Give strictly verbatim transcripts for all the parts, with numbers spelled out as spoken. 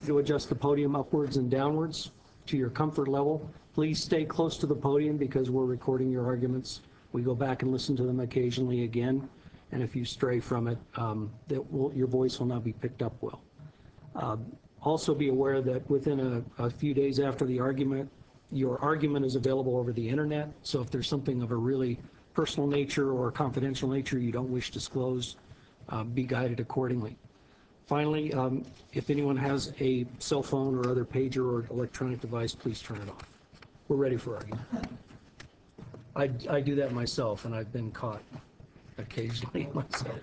To adjust the podium upwards and downwards to your comfort level. Please stay close to the podium because we're recording your arguments. We go back and listen to them occasionally again, and if you stray from it, um, that will, your voice will not be picked up well. Uh, also be aware that within a, a few days after the argument, your argument is available over the internet, so if there's something of a really personal nature or confidential nature you don't wish disclosed, uh, be guided accordingly. Finally, um, if anyone has a cell phone or other pager or electronic device, please turn it off. We're ready for argument. I, I do that myself, and I've been caught occasionally myself.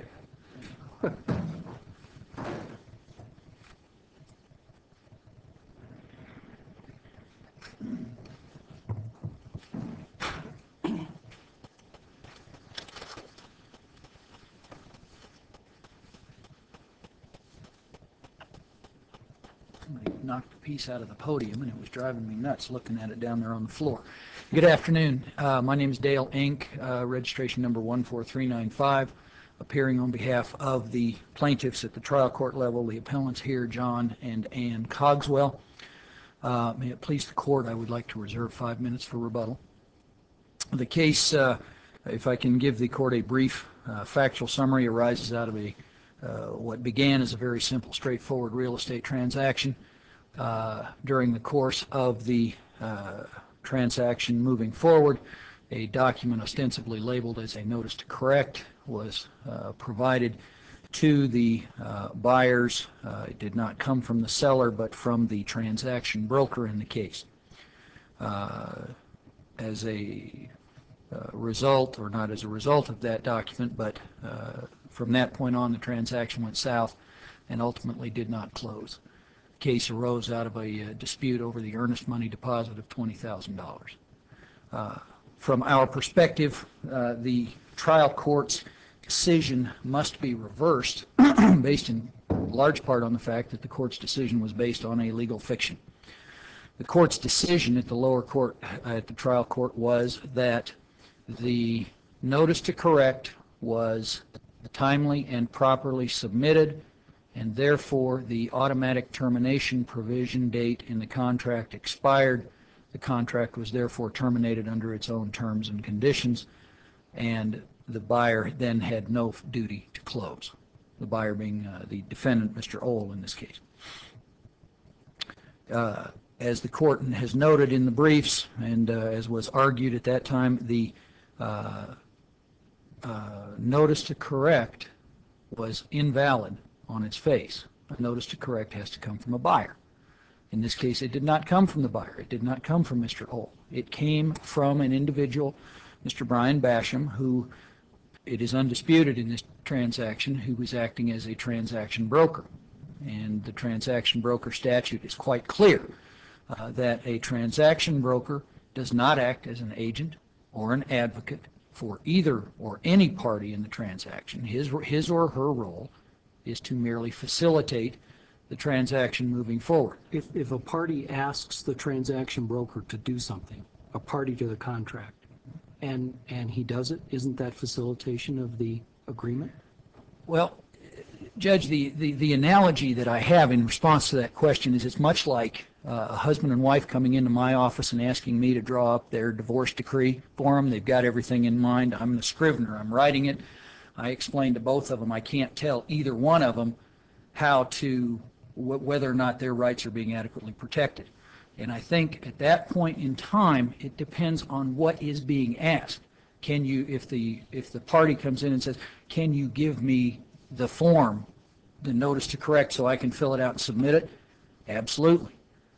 Somebody knocked a piece out of the podium, and it was driving me nuts looking at it down there on the floor. Good afternoon. Uh, my name is Dale Ink, uh, registration number one four three nine five, appearing on behalf of the plaintiffs at the trial court level, the appellants here, John and Ann Cogswell. Uh, may it please the court, I would like to reserve five minutes for rebuttal. The case, uh, if I can give the court a brief uh, factual summary, arises out of a Uh, what began as a very simple, straightforward real estate transaction. Uh, during the course of the uh, transaction moving forward, a document ostensibly labeled as a notice to correct was uh, provided to the uh, buyers. Uh, it did not come from the seller, but from the transaction broker in the case. Uh, as a uh, result, or not as a result of that document, but uh, from that point on, the transaction went south and ultimately did not close. The case arose out of a uh, dispute over the earnest money deposit of twenty thousand dollars. Uh, from our perspective, uh, the trial court's decision must be reversed based in large part on the fact that the court's decision was based on a legal fiction. The court's decision at the lower court, uh, at the trial court, was that the notice to correct was timely and properly submitted, and therefore the automatic termination provision date in the contract expired. The contract was therefore terminated under its own terms and conditions, and the buyer then had no duty to close, the buyer being uh, the defendant, Mister Ohl, in this case. Uh, as the court has noted in the briefs, and uh, as was argued at that time, the uh, uh, notice to correct was invalid on its face. A notice to correct has to come from a buyer. In this case, it did not come from the buyer. It did not come from Mister Ohl. It came from an individual, Mister Brian Basham, who, it is undisputed in this transaction, who was acting as a transaction broker. And the transaction broker statute is quite clear uh, that a transaction broker does not act as an agent or an advocate for either or any party in the transaction. His, his or her role is to merely facilitate the transaction moving forward. If, if a party asks the transaction broker to do something, a party to the contract, and, and he does it, isn't that facilitation of the agreement? Well, Judge, the, the, the analogy that I have in response to that question is it's much like uh, a husband and wife coming into my office and asking me to draw up their divorce decree for them. They've got everything in mind. I'm the scrivener. I'm writing it. I explain to both of them I can't tell either one of them how to, wh whether or not their rights are being adequately protected. And I think at that point in time, it depends on what is being asked. Can you, if the, if the party comes in and says, can you give me the form, the notice to correct, so I can fill it out and submit it? Absolutely.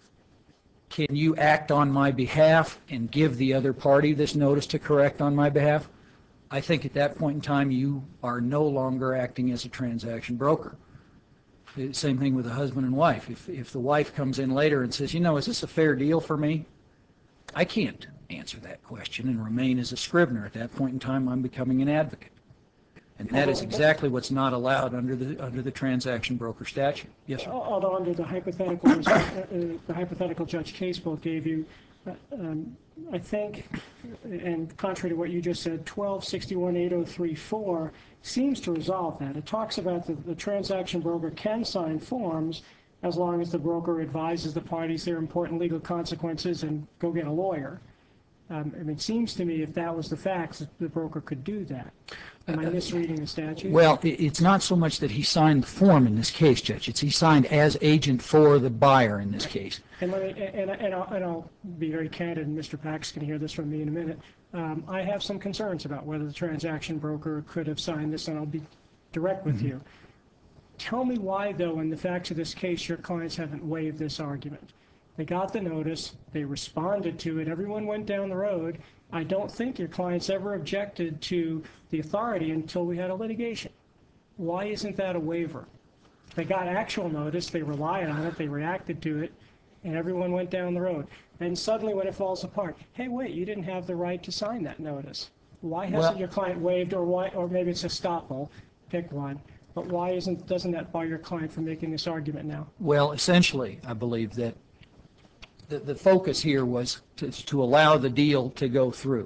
Can you act on my behalf and give the other party this notice to correct on my behalf? I think at that point in time you are no longer acting as a transaction broker. Same thing with a husband and wife. If, if the wife comes in later and says, you know, is this a fair deal for me? I can't answer that question and remain as a scrivener. At that point in time I'm becoming an advocate. And that is exactly what's not allowed under the under the transaction broker statute. Yes, sir. Although under the hypothetical, uh, the hypothetical Judge Casebolt gave you, uh, um, I think, and contrary to what you just said, twelve sixty-one eight oh three four seems to resolve that. It talks about the, the transaction broker can sign forms as long as the broker advises the parties there are important legal consequences and go get a lawyer. Um, I mean, it seems to me if that was the facts, the broker could do that. Am I misreading the statute? Well, it- it's not so much that he signed the form in this case, Judge. It's he signed as agent for the buyer in this case. And let me, and, and, I'll, and I'll be very candid, and Mister Pax can hear this from me in a minute. Um, I have some concerns about whether the transaction broker could have signed this, and I'll be direct with you. Tell me why, though, in the facts of this case, your clients haven't waived this argument. They got the notice, they responded to it, everyone went down the road. I don't think your clients ever objected to the authority until we had a litigation. Why isn't that a waiver? They got actual notice, they relied on it, they reacted to it, and everyone went down the road. Then suddenly when it falls apart, hey, wait, you didn't have the right to sign that notice. Why hasn't Well- your client waived, or why, or maybe it's estoppel, pick one, but why isn't, doesn't that bar your client from making this argument now? Well, essentially, I believe that the, the focus here was to, to allow the deal to go through.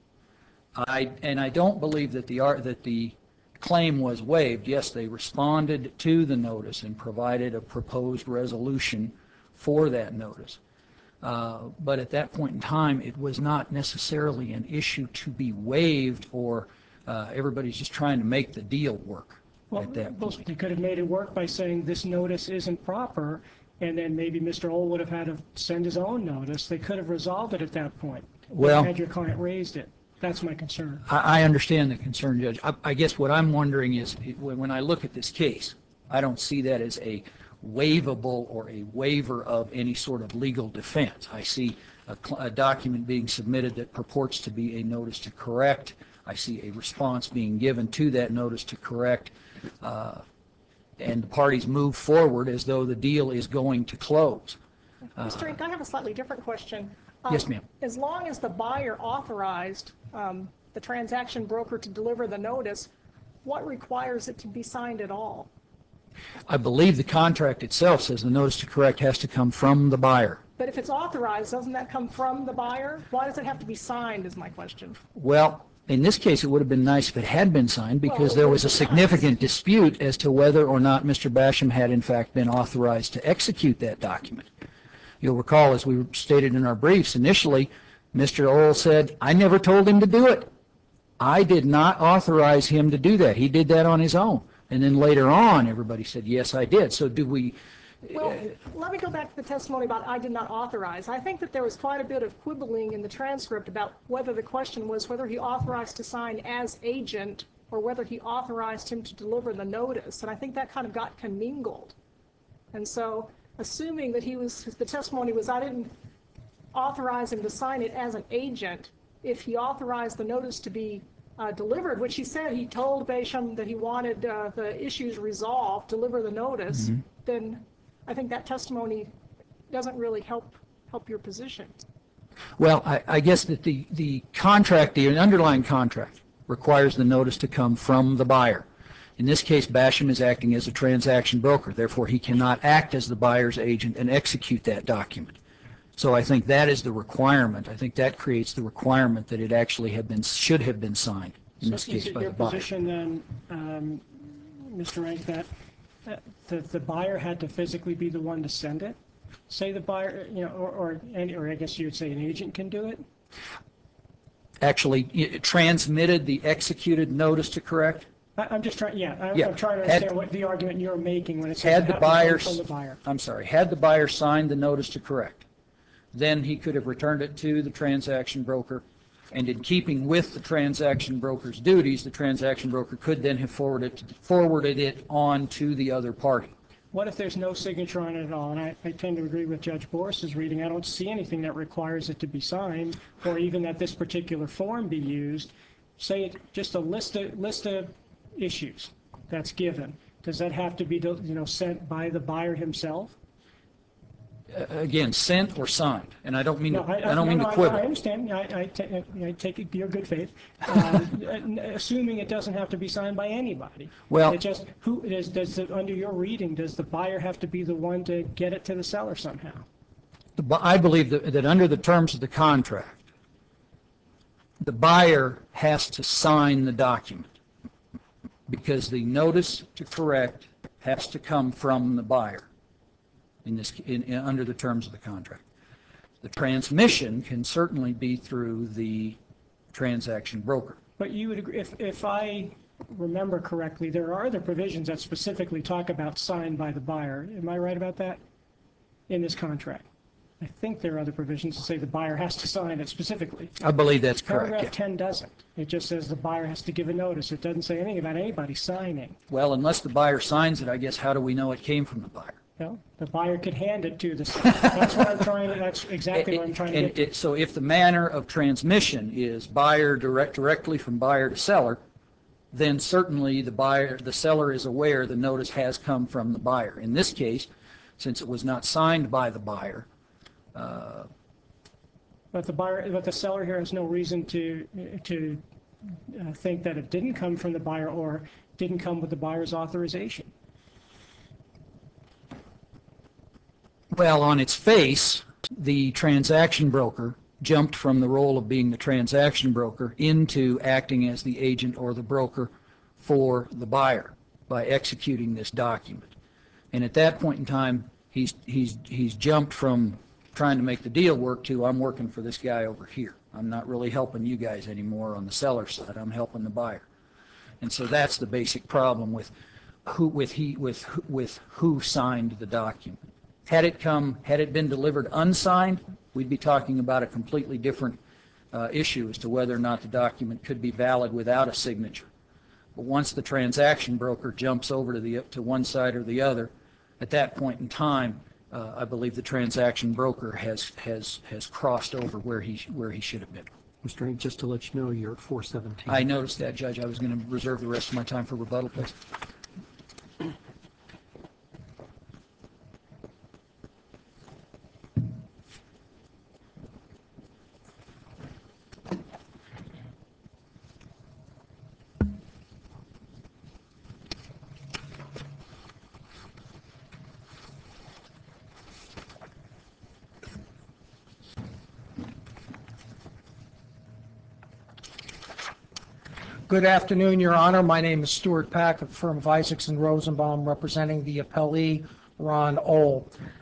I, and I don't believe that the, ar- that the claim was waived. Yes, they responded to the notice and provided a proposed resolution for that notice. Uh, but at that point in time, it was not necessarily an issue to be waived, or uh, everybody's just trying to make the deal work Well, at that well, point. they could have made it work by saying this notice isn't proper, and then maybe Mister Ohl would have had to send his own notice. They could have resolved it at that point. Well- Had your client raised it. That's my concern. I, I understand the concern, Judge. I, I guess what I'm wondering is, when, when I look at this case, I don't see that as a waivable or a waiver of any sort of legal defense. I see a, cl- a document being submitted that purports to be a notice to correct. I see a response being given to that notice to correct, uh, and the parties move forward as though the deal is going to close. Mister Inc., I have a slightly different question. Yes, Um, ma'am. As long as the buyer authorized um, the transaction broker to deliver the notice, what requires it to be signed at all? I believe the contract itself says the notice to correct has to come from the buyer. But if it's authorized, doesn't that come from the buyer? Why does it have to be signed, is my question. Well, in this case, it would have been nice if it had been signed, because Well, it there would was a have been significant dispute as to whether or not Mister Basham had in fact been authorized to execute that document. You'll recall, as we stated in our briefs, initially, Mister Ohl said, I never told him to do it. I did not authorize him to do that. He did that on his own. And then later on, everybody said, yes, I did. So do we, Well, let me go back to the testimony about I did not authorize. I think that there was quite a bit of quibbling in the transcript about whether the question was whether he authorized to sign as agent or whether he authorized him to deliver the notice. And I think that kind of got commingled. And so, assuming that he was, the testimony was I didn't authorize him to sign it as an agent, if he authorized the notice to be uh, delivered, which he said he told Basham that he wanted uh, the issues resolved, deliver the notice, then I think that testimony doesn't really help help your position. well, I, I guess that the, the contract, the underlying contract, requires the notice to come from the buyer. In this case, Basham is acting as a transaction broker. Therefore, he cannot act as the buyer's agent and execute that document. So I think that is the requirement. I think that creates the requirement that it actually have been, should have been signed, in this So is case it by your the buyer. position then, um, Mister Rank, that uh, the, the buyer had to physically be the one to send it? Say the buyer, you know, or, or, any- or I guess you would say an agent can do it? Actually, it transmitted the executed notice to correct? I, I'm just trying, yeah, I'm, Yeah. I'm trying to Had- understand what the argument you're making when it says it Had the has to come buyer, from the buyer. I'm sorry, had the buyer signed the notice to correct, then he could have returned it to the transaction broker, and in keeping with the transaction broker's duties, the transaction broker could then have forwarded, forwarded it on to the other party. What if there's no signature on it at all? And I, I tend to agree with Judge Boris's reading. I don't see anything that requires it to be signed, or even that this particular form be used. Say it, just a list of, list of issues that's given. Does that have to be, you know, sent by the buyer himself? Uh, Again, sent or signed, and I don't mean to, No, I don't no, mean no, to I- I quibble. understand. I, I ta- I take it your good faith. Um, Assuming it doesn't have to be signed by anybody. Well- It just, who, does, does, the- under your reading, does the buyer have to be the one to get it to the seller somehow? The bu- I believe that, that under the terms of the contract, the buyer has to sign the document, because the notice to correct has to come from the buyer. in this, in, in, under the terms of the contract. The transmission can certainly be through the transaction broker. But you would agree, if, if I remember correctly, there are other provisions that specifically talk about signed by the buyer. Am I right about that in this contract? I think there are other provisions that say the buyer has to sign it specifically. I believe that's correct. Paragraph Yeah. ten doesn't. It just says the buyer has to give a notice. It doesn't say anything about anybody signing. Well, unless the buyer signs it, I guess how do we know it came from the buyer? No, the buyer could hand it to the seller. That's what I'm trying to, that's exactly what I'm trying to And get to. it- So if the manner of transmission is buyer direct, directly from buyer to seller, then certainly the buyer, the seller is aware the notice has come from the buyer. In this case, since it was not signed by the buyer, But the buyer, but the seller here has no reason to, to uh, think that it didn't come from the buyer or didn't come with the buyer's authorization. well, on its face, the transaction broker jumped from the role of being the transaction broker into acting as the agent or the broker for the buyer by executing this document. And at that point in time, he's, he's, he's jumped from trying to make the deal work to, I'm working for this guy over here. I'm not really helping you guys anymore on the seller side. I'm helping the buyer. And so that's the basic problem with who, with he, with, with who signed the document. Had it come, had it been delivered unsigned, we'd be talking about a completely different uh, issue as to whether or not the document could be valid without a signature. But once the transaction broker jumps over to the to one side or the other, at that point in time, uh, I believe the transaction broker has has has crossed over where he where he should have been. Mister Inc., just to let you know, you're at four seventeen. I noticed that, Judge. I was going to reserve the rest of my time for rebuttal, please. Good afternoon, Your Honor. My name is Stuart Pack of the firm of Isaacs and Rosenbaum, representing the appellee, Ron Ohl.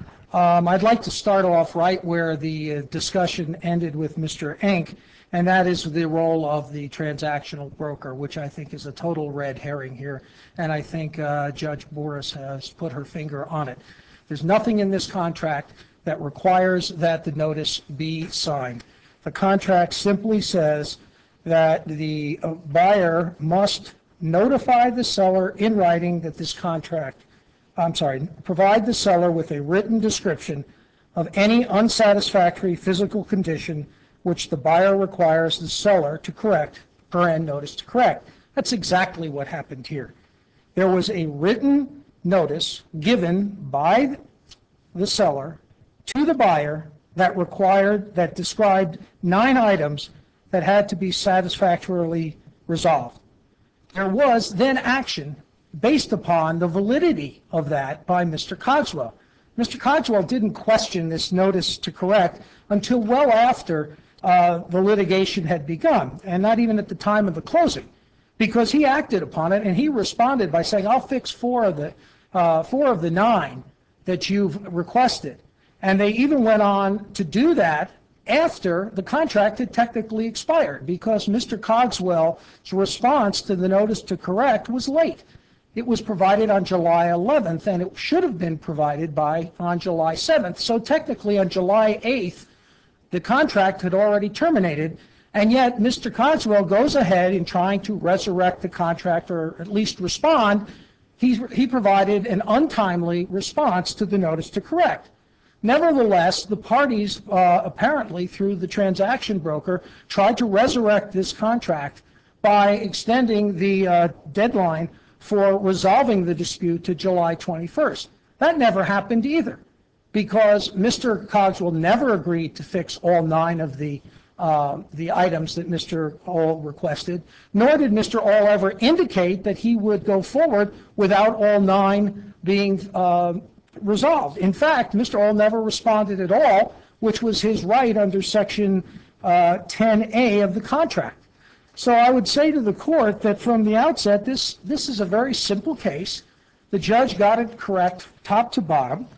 Um, I'd like to start off right where the uh, discussion ended with Mister Inc., and that is the role of the transactional broker, which I think is a total red herring here, and I think uh, Judge Boris has put her finger on it. There's nothing in this contract that requires that the notice be signed. The contract simply says that the uh, buyer must notify the seller in writing that this contract, I'm sorry, provide the seller with a written description of any unsatisfactory physical condition which the buyer requires the seller to correct, per end notice to correct. That's exactly what happened here. There was a written notice given by the seller to the buyer that required, that described nine items that had to be satisfactorily resolved. There was then action based upon the validity of that by Mister Cogswell. Mister Cogswell didn't question this notice to correct until well after uh, the litigation had begun, and not even at the time of the closing, because he acted upon it and he responded by saying, I'll fix four of the, uh, four of the nine that you've requested. And they even went on to do that after the contract had technically expired, because Mister Cogswell's response to the notice to correct was late. It was provided on July eleventh, and it should have been provided by on July seventh. So technically on July eighth, the contract had already terminated, and yet Mister Cogswell goes ahead in trying to resurrect the contract, or at least respond. He, he provided an untimely response to the notice to correct. Nevertheless, the parties, uh, apparently through the transaction broker, tried to resurrect this contract by extending the uh, deadline for resolving the dispute to July twenty-first. That never happened either, because Mister Cogswell never agreed to fix all nine of the uh, the items that Mister Ohl requested, nor did Mister Ohl ever indicate that he would go forward without all nine being uh, resolved. In fact, Mister Ohl never responded at all, which was his right under Section uh, ten A of the contract. So I would say to the court that from the outset, this, this is a very simple case. The judge got it correct top to bottom. The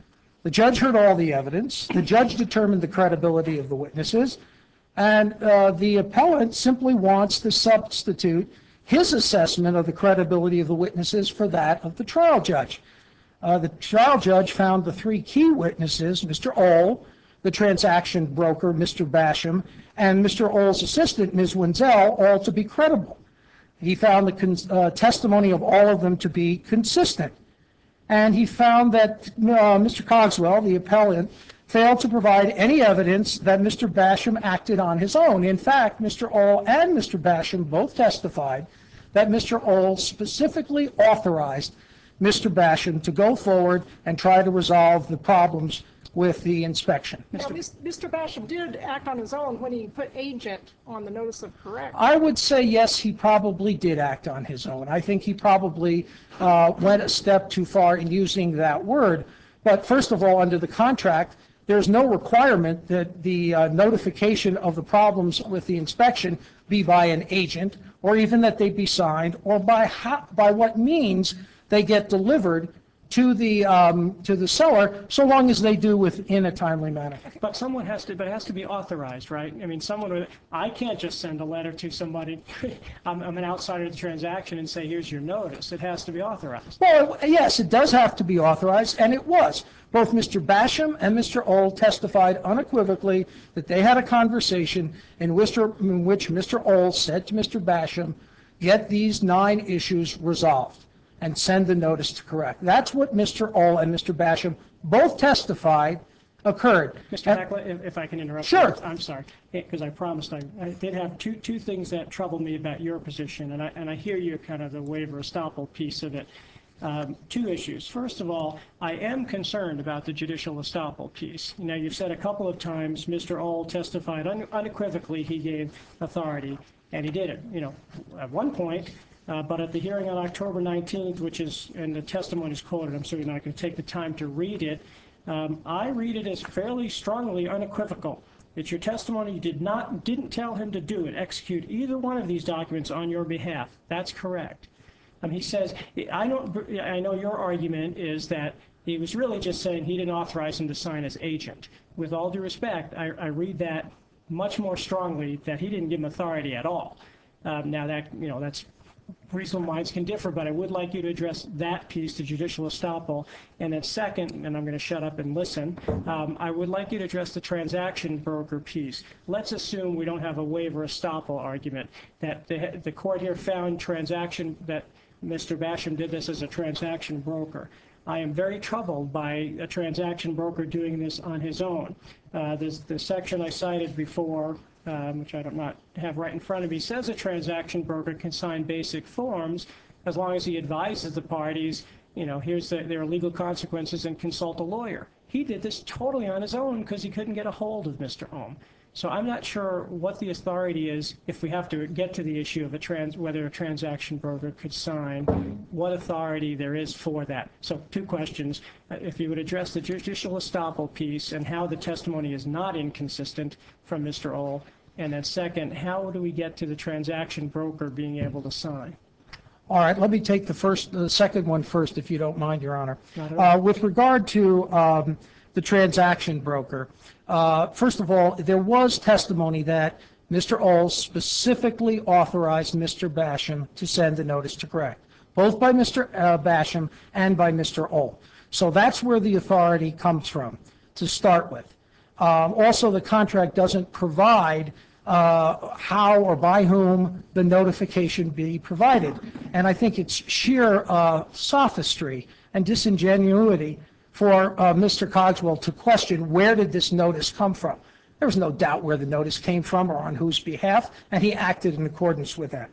The judge heard all the evidence. The judge determined the credibility of the witnesses. And uh, the appellant simply wants to substitute his assessment of the credibility of the witnesses for that of the trial judge. Uh, the trial judge found the three key witnesses, Mister Ohl, the transaction broker, Mister Basham, and Mister Ohl's assistant, Miz Wenzel, all to be credible. He found the con- uh, testimony of all of them to be consistent. And he found that uh, Mister Cogswell, the appellant, failed to provide any evidence that Mister Basham acted on his own. In fact, Mister Ohl and Mister Basham both testified that Mister Ohl specifically authorized Mister Basham to go forward and try to resolve the problems with the inspection. Well, Mister Basham did act on his own when he put agent on the notice of correct. I would say yes, he probably did act on his own. I think he probably uh, went a step too far in using that word. But first of all, under the contract, there's no requirement that the uh, notification of the problems with the inspection be by an agent, or even that they be signed, or by how, by what means they get delivered to the um, to the seller, so long as they do within a timely manner. But someone has to, but it has to be authorized, right? I mean, someone would, I can't just send a letter to somebody, I'm, I'm an outsider of the transaction, and say, here's your notice. It has to be authorized. Well, yes, it does have to be authorized, and it was. Both Mister Basham and Mister Ohl testified unequivocally that they had a conversation in which, in which Mister Ohl said to Mister Basham, get these nine issues resolved and send the notice to correct. That's what Mister Ohl and Mister Basham both testified occurred. Mister And- Hackler, if, if I can interrupt. Sure. you, I'm sorry, because I promised I, I did have two two things that troubled me about your position, and I and I hear you kind of the waiver estoppel piece of it. Um, two issues. First of all, I am concerned about the judicial estoppel piece. You know, you've said a couple of times Mister Ohl testified un- unequivocally he gave authority, and he did it. You know, at one point. Uh, but at the hearing on October nineteenth, which is, and the testimony is quoted, I'm certainly not going to take the time to read it, um, I read it as fairly strongly unequivocal. That your testimony did not, didn't tell him to do it, execute either one of these documents on your behalf. That's correct. Um, he says, I don't, I know your argument is that he was really just saying he didn't authorize him to sign as agent. With all due respect, I, I read that much more strongly that he didn't give him authority at all. Um, now that, you know, that's reasonable minds can differ, but I would like you to address that piece, the judicial estoppel. And then second, and I'm going to shut up and listen, um, I would like you to address the transaction broker piece. Let's assume we don't have a waiver estoppel argument, that the, the court here found transaction, that Mister Basham did this as a transaction broker. I am very troubled by a transaction broker doing this on his own. Uh, this, the section I cited before, um, which I do not have right in front of me, says a transaction broker can sign basic forms as long as he advises the parties, you know, here's the, there are legal consequences, and consult a lawyer. He did this totally on his own because he couldn't get a hold of Mister Ohm. So I'm not sure what the authority is, if we have to get to the issue of a trans, whether a transaction broker could sign, what authority there is for that. So two questions. Uh, If you would address the judicial estoppel piece and how the testimony is not inconsistent from Mister Ohl. And then second, how do we get to the transaction broker being able to sign? All right, let me take the first, the second one first, if you don't mind, Your Honor. Not at all. Uh, with regard to um, the transaction broker, uh, first of all, there was testimony that Mister Ohl specifically authorized Mister Basham to send the notice to correct, both by Mister Uh, Basham and by Mister Ohl. So that's where the authority comes from to start with. Um, also, the contract doesn't provide uh, how or by whom the notification be provided. And I think it's sheer uh, sophistry and disingenuity for uh, Mister Cogswell to question, where did this notice come from? There was no doubt where the notice came from or on whose behalf, and he acted in accordance with that.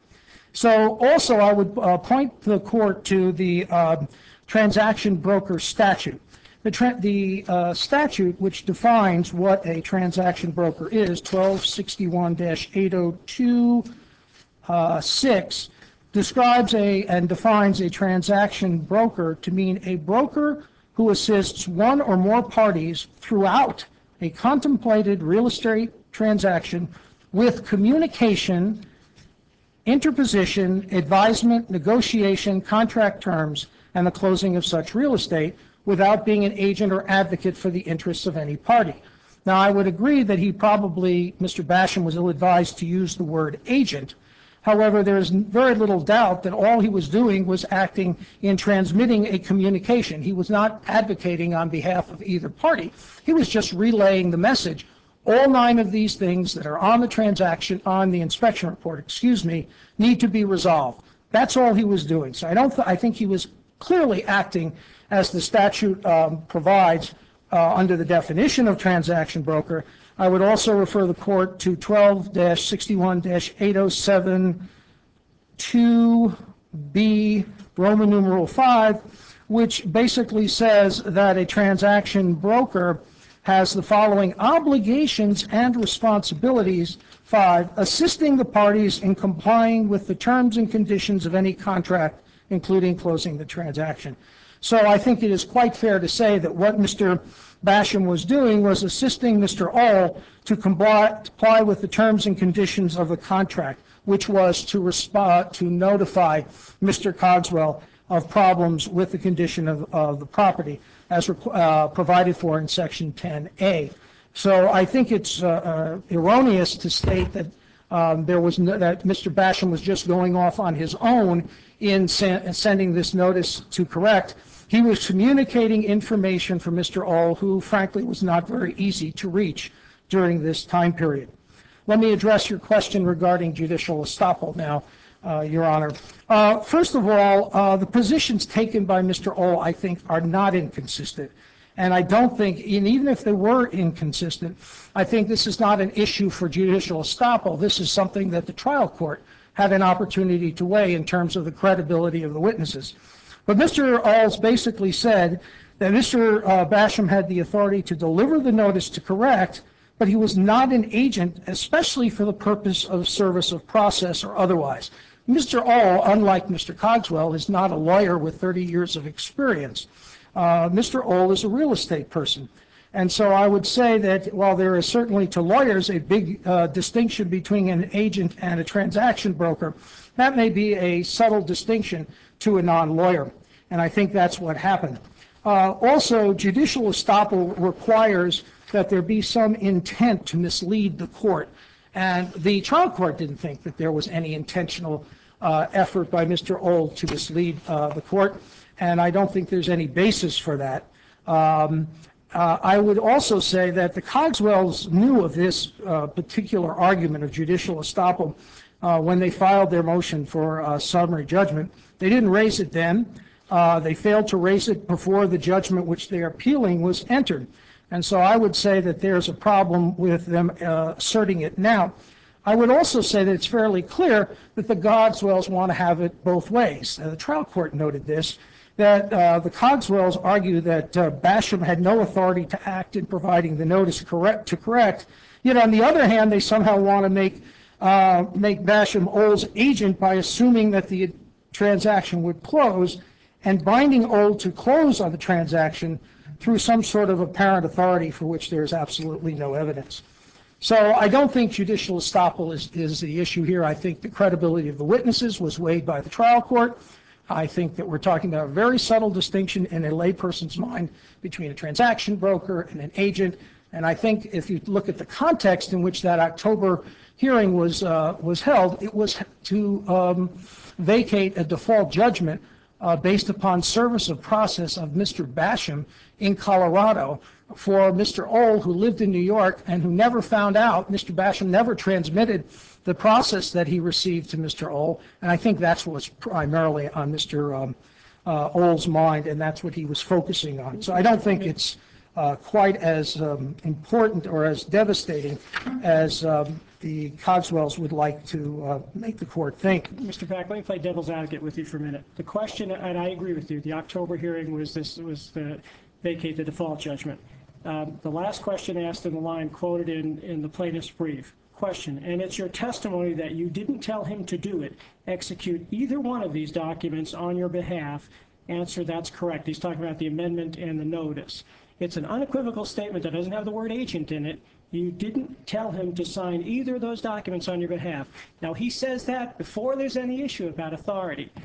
So also, I would uh, point the court to the uh, transaction broker statute. The, tra- the uh, statute, which defines what a transaction broker is, twelve sixty-one dash eight oh two six, describes a and defines a transaction broker to mean a broker who assists one or more parties throughout a contemplated real estate transaction with communication, interposition, advisement, negotiation, contract terms, and the closing of such real estate, without being an agent or advocate for the interests of any party. Now, I would agree that he probably, Mister Basham, was ill-advised to use the word agent. However, there is very little doubt that all he was doing was acting in transmitting a communication. He was not advocating on behalf of either party. He was just relaying the message. All nine of these things that are on the transaction, on the inspection report, excuse me, need to be resolved. That's all he was doing. So I don't. Th- I think he was clearly acting as the statute um, provides uh, under the definition of transaction broker. I would also refer the court to twelve sixty-one eight oh seven two B Roman numeral five, which basically says that a transaction broker has the following obligations and responsibilities. Five, assisting the parties in complying with the terms and conditions of any contract, including closing the transaction. So I think it is quite fair to say that what Mister Basham was doing was assisting Mister Ohl to comply, comply with the terms and conditions of the contract, which was to respond, to notify Mister Cogswell of problems with the condition of, of the property as uh, provided for in Section ten A. So I think it's uh, uh, erroneous to state that um, there was no, that Mister Basham was just going off on his own in sen- sending this notice to correct. He was communicating information from Mister Ohl, who frankly was not very easy to reach during this time period. Let me address your question regarding judicial estoppel now, uh, Your Honor. Uh, first of all, uh, the positions taken by Mister Ohl, I think, are not inconsistent. And I don't think, and even if they were inconsistent, I think this is not an issue for judicial estoppel. This is something that the trial court had an opportunity to weigh in terms of the credibility of the witnesses. But Mister Ohl's basically said that Mister Uh, Basham had the authority to deliver the notice to correct, but he was not an agent, especially for the purpose of service of process or otherwise. Mister Ohl, unlike Mister Cogswell, is not a lawyer with thirty years of experience. Uh, Mister Ohl is a real estate person. And so I would say that while there is certainly to lawyers a big uh, distinction between an agent and a transaction broker, that may be a subtle distinction to a non-lawyer. And I think that's what happened. Uh, also, judicial estoppel requires that there be some intent to mislead the court. And the trial court didn't think that there was any intentional uh, effort by Mister Ohl to mislead uh, the court. And I don't think there's any basis for that. Um, uh, I would also say that the Cogswells knew of this uh, particular argument of judicial estoppel uh, when they filed their motion for uh, summary judgment. They didn't raise it then. Uh, they failed to raise it before the judgment which they are appealing was entered. And so I would say that there's a problem with them uh, asserting it now. I would also say that it's fairly clear that the Cogswells want to have it both ways. Uh, the trial court noted this, that uh, the Cogswells argue that uh, Basham had no authority to act in providing the notice correct, to correct. Yet on the other hand, they somehow want to make, uh, make Basham Ohl's agent by assuming that the transaction would close and binding Ohl to close on the transaction through some sort of apparent authority for which there is absolutely no evidence. So I don't think judicial estoppel is, is the issue here. I think the credibility of the witnesses was weighed by the trial court. I think that we're talking about a very subtle distinction in a layperson's mind between a transaction broker and an agent. And I think if you look at the context in which that October hearing was, uh, was held, it was to um, vacate a default judgment uh, based upon service of process of Mister Basham in Colorado for Mister Ohl, who lived in New York and who never found out. Mister Basham never transmitted the process that he received to Mister Ohl, and I think that's what's primarily on Mister Um, uh, Ohl's mind, and that's what he was focusing on. So I don't think it's uh, quite as um, important or as devastating as um, the Cogswells would like to uh, make the court think. Mister Pack, let me play devil's advocate with you for a minute. The question, and I agree with you, the October hearing was this was the vacate the default judgment. Um, the last question asked in the line quoted in, in the plaintiff's brief. Question, and it's your testimony that you didn't tell him to do it, execute either one of these documents on your behalf. Answer, that's correct. He's talking about the amendment and the notice. It's an unequivocal statement that doesn't have the word agent in it. You didn't tell him to sign either of those documents on your behalf. Now, he says that before there's any issue about authority.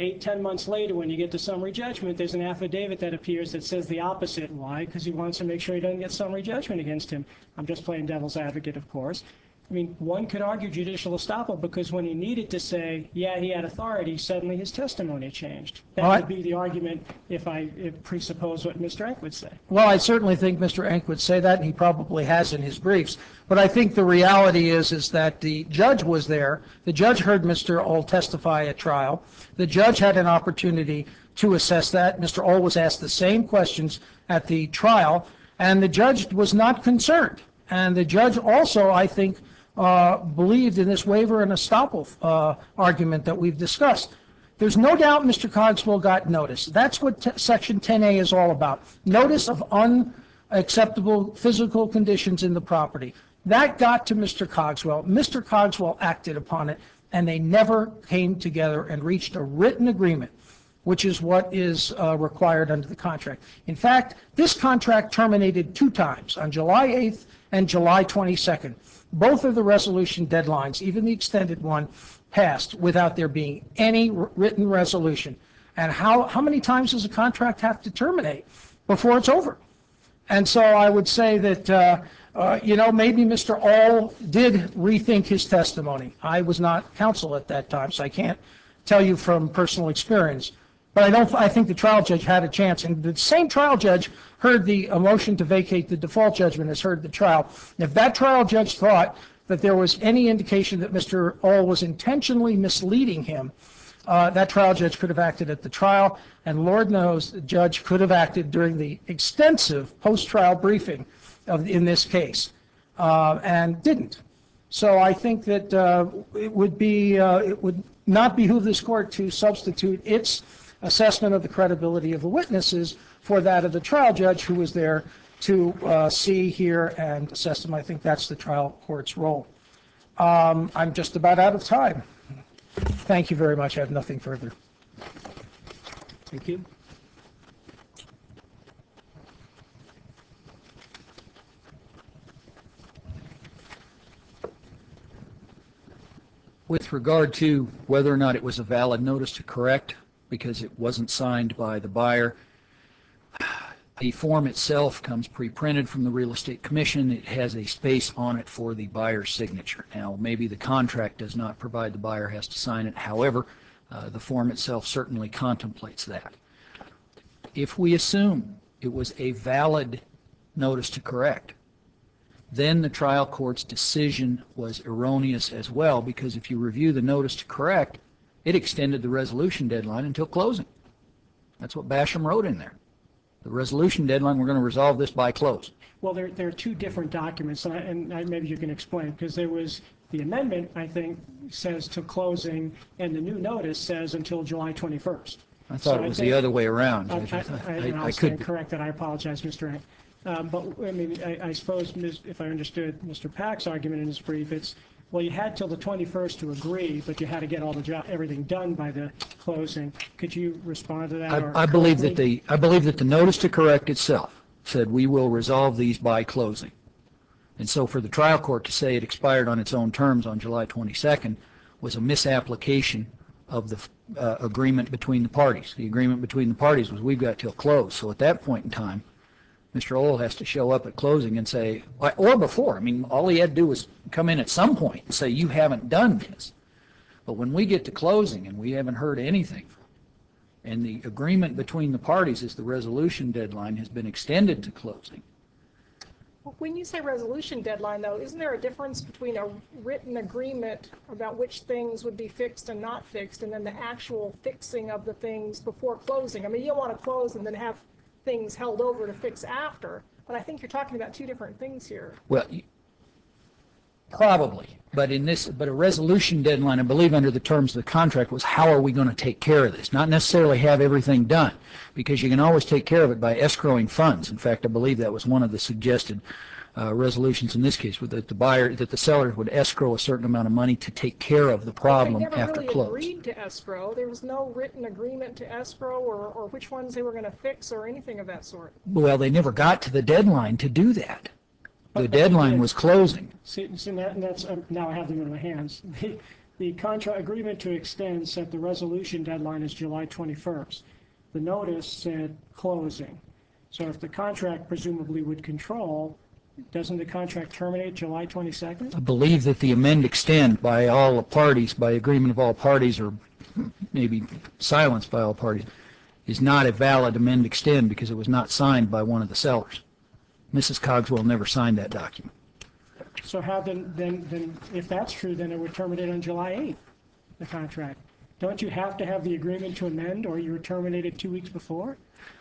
Eight, ten months later, when you get to summary judgment, there's an affidavit that appears that says the opposite. Why? Because he wants to make sure he doesn't get summary judgment against him. I'm just playing devil's advocate, of course. I mean, one could argue judicial estoppel because when he needed to say, yeah, he had authority, suddenly his testimony changed. That Well, I- would be the argument if I if presuppose what Mister Enck would say. Well, I certainly think Mister Enck would say that, and he probably has in his briefs. But I think the reality is, is that the judge was there. The judge heard Mister Ohl testify at trial. The judge had an opportunity to assess that. Mister Ohl was asked the same questions at the trial, and the judge was not concerned. And the judge also, I think, uh, believed in this waiver and estoppel uh, argument that we've discussed. There's no doubt Mister Cogswell got notice. That's what t- Section ten A is all about. Notice of unacceptable physical conditions in the property. That got to Mister Cogswell. Mister Cogswell acted upon it, and they never came together and reached a written agreement, which is what is uh, required under the contract. In fact, this contract terminated two times, on July eighth and July twenty-second. Both of the resolution deadlines, even the extended one, passed without there being any written resolution. And how, how many times does a contract have to terminate before it's over? And so I would say that, uh, uh, you know, maybe Mister Ohl did rethink his testimony. I was not counsel at that time, so I can't tell you from personal experience. But I don't. I think the trial judge had a chance, and the same trial judge heard the a motion to vacate the default judgment as heard the trial. If that trial judge thought that there was any indication that Mister Ohl was intentionally misleading him, uh, that trial judge could have acted at the trial, and Lord knows the judge could have acted during the extensive post-trial briefing of in this case, uh, and didn't. So I think that uh, it would be uh, it would not behoove this court to substitute its assessment of the credibility of the witnesses for that of the trial judge who was there to uh, see, hear, and assess them. I think that's the trial court's role. Um, I'm just about out of time. Thank you very much. I have nothing further. Thank you. With regard to whether or not it was a valid notice to correct, because it wasn't signed by the buyer, the form itself comes pre-printed from the Real Estate Commission. It has a space on it for the buyer's signature. Now, maybe the contract does not provide the buyer has to sign it. However, uh, the form itself certainly contemplates that. If we assume it was a valid notice to correct, then the trial court's decision was erroneous as well, because if you review the notice to correct, it extended the resolution deadline until closing. That's what Basham wrote in there. The resolution deadline, we're going to resolve this by close. Well, there, there are two different documents, and, I, and I, maybe you can explain, because there was the amendment, I think, says to closing, and the new notice says until July twenty-first. I thought So it I was think- the other way around. I, I, I, I, and I, I'll I stand could. corrected. I apologize, Mister Enck. Um, but I mean, I, I suppose, if I understood Mister Pack's argument in his brief, it's well, you had till the twenty-first to agree, but you had to get all the job, everything done by the closing. Could you respond to that? or I, I believe correct that me? the I believe that the notice to correct itself said we will resolve these by closing, and so for the trial court to say it expired on its own terms on July twenty-second was a misapplication of the uh, agreement between the parties. The agreement between the parties was we've got till close. So at that point in time, Mister Ohl has to show up at closing and say, or before, I mean, all he had to do was come in at some point and say, you haven't done this. But when we get to closing and we haven't heard anything, and the agreement between the parties is the resolution deadline has been extended to closing. When you say resolution deadline, though, isn't there a difference between a written agreement about which things would be fixed and not fixed, and then the actual fixing of the things before closing? I mean, you don't want to close and then have things held over to fix after, but I think you're talking about two different things here. Well, probably, but in this, but a resolution deadline, I believe under the terms of the contract, was how are we going to take care of this? Not necessarily have everything done, because you can always take care of it by escrowing funds. In fact, I believe that was one of the suggested uh, resolutions in this case, that the buyer, that the seller would escrow a certain amount of money to take care of the problem They never after really close. agreed to escrow. There was no written agreement to escrow or, or which ones they were going to fix or anything of that sort. Well, they never got to the deadline to do that. The But- but deadline again- was closing. See, see that, and that's, um, now I have them in my hands. The, the contract agreement to extend set the resolution deadline as July twenty-first. The notice said closing. So if the contract presumably would control, doesn't the contract terminate July twenty-second? I believe that the amend extend by all the parties, by agreement of all parties, or maybe silence by all parties, is not a valid amend extend because it was not signed by one of the sellers. Missus Cogswell never signed that document. So how then, then, then, if that's true, then it would terminate on July eighth, the contract. Don't you have to have the agreement to amend, or you were terminated two weeks before?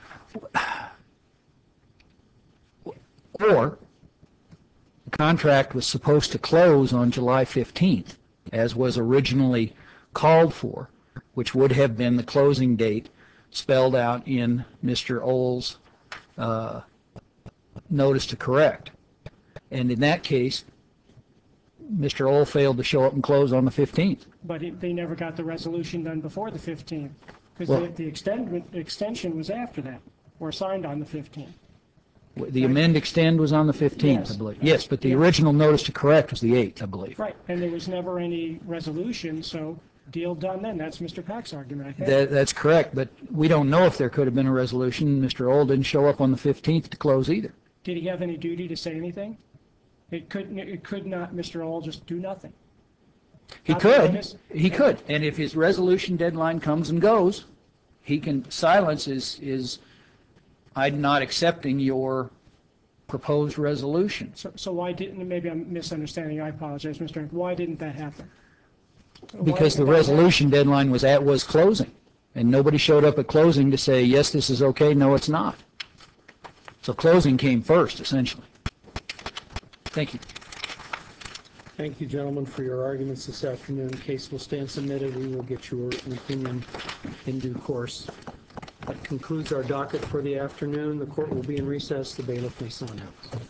Or the contract was supposed to close on July fifteenth, as was originally called for, which would have been the closing date spelled out in Mister Oll's uh, notice to correct. And in that case, Mister Oll failed to show up and close on the fifteenth. But it, they never got the resolution done before the fifteenth, because Well- the, the extend, extension was after that, or signed on the fifteenth. The amend extend was on the fifteenth, I Yes. believe. Yes, but the Yes. original notice to correct was the eighth, I believe. Right, and there was never any resolution, so deal done then. That's Mister Pack's argument, I think. That, that's correct, but we don't know if there could have been a resolution. Mister Oll didn't show up on the fifteenth to close either. Did he have any duty to say anything? It could, it could not, Mister Oll just do nothing. He Not the could, notice? he could, and if his resolution deadline comes and goes, he can, silence is, is, I'm not accepting your proposed resolution. So, so why didn't, maybe I'm misunderstanding, I apologize, Mister Ink. Why didn't that happen? Why Because the didn't that happen? resolution deadline was at, was closing, and nobody showed up at closing to say, yes, this is okay, no, it's not. So closing came first, essentially. Thank you. Thank you, gentlemen, for your arguments this afternoon. Case will stand submitted. We will get your opinion in due course. That concludes our docket for the afternoon. The court will be in recess. The bailiff may sign out.